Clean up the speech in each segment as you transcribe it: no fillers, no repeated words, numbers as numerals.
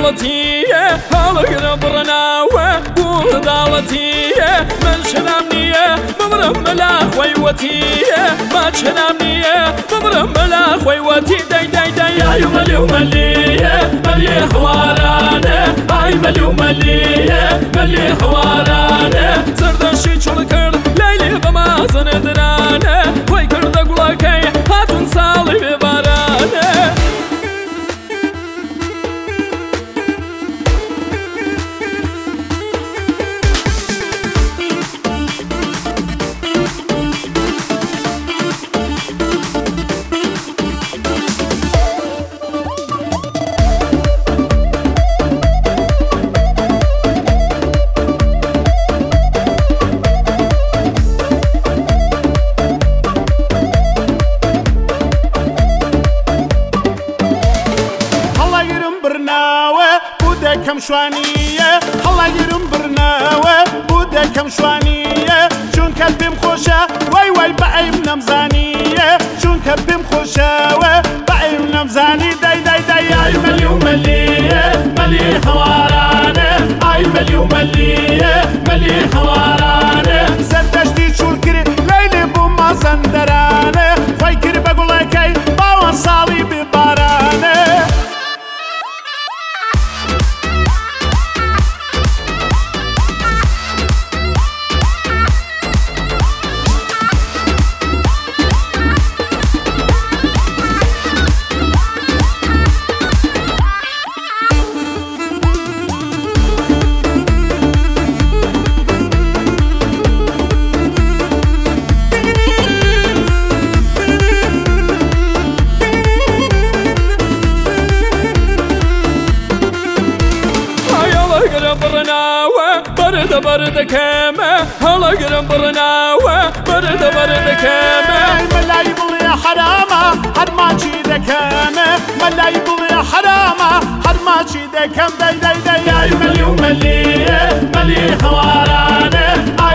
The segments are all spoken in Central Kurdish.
دالتي هالقرا برناوة ودالتي من شنامني بمرم ملا خويوتي ما شنامني بمرم ملا خويوتي داي داي داي اي ملي ملي خوارانه اي ملي خوارانه سردشي چلكر ليلي بما زندرانه وي كرد قلكي هاتون صالي ببارانه كم شوانية هلا يرم برناوة بودا كم شوانية شون كلبم خوشة واي بعيم نمزانية شون كلبم خوشة بعيم نمزاني داي داي داي اي ملي خوارانة اي ملي خوارانة سردشتي شول كري ليلي بوما زندرانة خوي كري بقولكي باوان صالي ببارانة برد كامة هلا قرب برناوة برد كامة ملاي بلي حرامة حد ما تشيد كامة ملاي بلي حرامة حد ما تشيد كام داي داي داي اي ملي خوارانة اي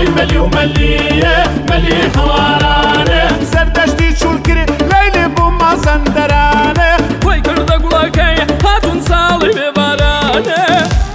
ملي خوارانة سردشتي شول كري ليلي بوما زندرانة وي كرد قلكي هاتون صالي ببارانة